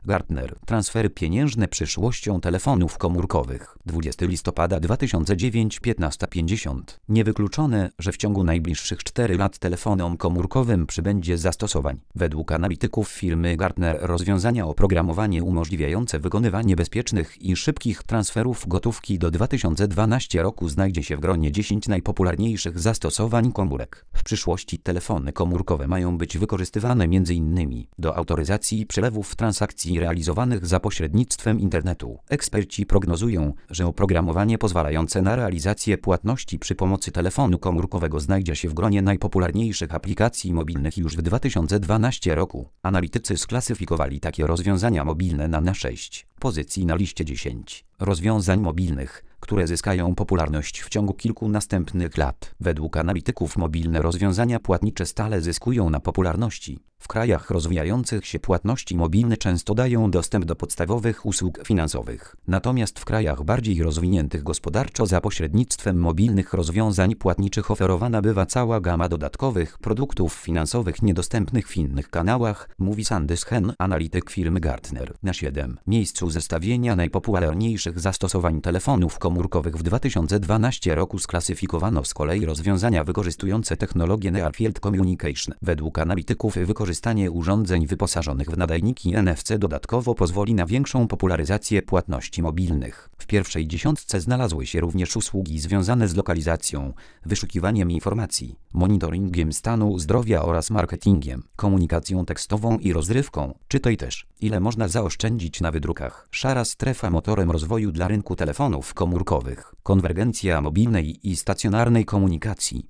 Gartner. Transfery pieniężne przyszłością telefonów komórkowych. 20 listopada 2009 15:50. Niewykluczone, że w ciągu najbliższych 4 lat telefonom komórkowym przybędzie zastosowań. Według analityków firmy Gartner rozwiązania oprogramowanie umożliwiające wykonywanie bezpiecznych i szybkich transferów gotówki do 2012 roku znajdzie się w gronie 10 najpopularniejszych zastosowań komórek. W przyszłości telefony komórkowe mają być wykorzystywane m.in. do autoryzacji przelewów transakcji realizowanych za pośrednictwem internetu. Eksperci prognozują, że oprogramowanie pozwalające na realizację płatności przy pomocy telefonu komórkowego znajdzie się w gronie najpopularniejszych aplikacji mobilnych już w 2012 roku. Analitycy sklasyfikowali takie rozwiązania mobilne na 6 pozycji na liście 10 rozwiązań mobilnych, które zyskają popularność w ciągu kilku następnych lat. Według analityków mobilne rozwiązania płatnicze stale zyskują na popularności. W krajach rozwijających się płatności mobilne często dają dostęp do podstawowych usług finansowych. Natomiast w krajach bardziej rozwiniętych gospodarczo za pośrednictwem mobilnych rozwiązań płatniczych oferowana bywa cała gama dodatkowych produktów finansowych niedostępnych w innych kanałach, mówi Sandy Shen, analityk firmy Gartner. Na 7 miejscu zestawienia najpopularniejszych zastosowań telefonów komórkowych w 2012 roku sklasyfikowano z kolei rozwiązania wykorzystujące technologię Near Field Communication. Według analityków wykorzystanie urządzeń wyposażonych w nadajniki NFC dodatkowo pozwoli na większą popularyzację płatności mobilnych. W pierwszej dziesiątce znalazły się również usługi związane z lokalizacją, wyszukiwaniem informacji, monitoringiem stanu zdrowia oraz marketingiem, komunikacją tekstową i rozrywką. Czytaj też, ile można zaoszczędzić na wydrukach. Szara strefa motorem rozwoju dla rynku telefonów komórkowych. Konwergencja mobilnej i stacjonarnej komunikacji.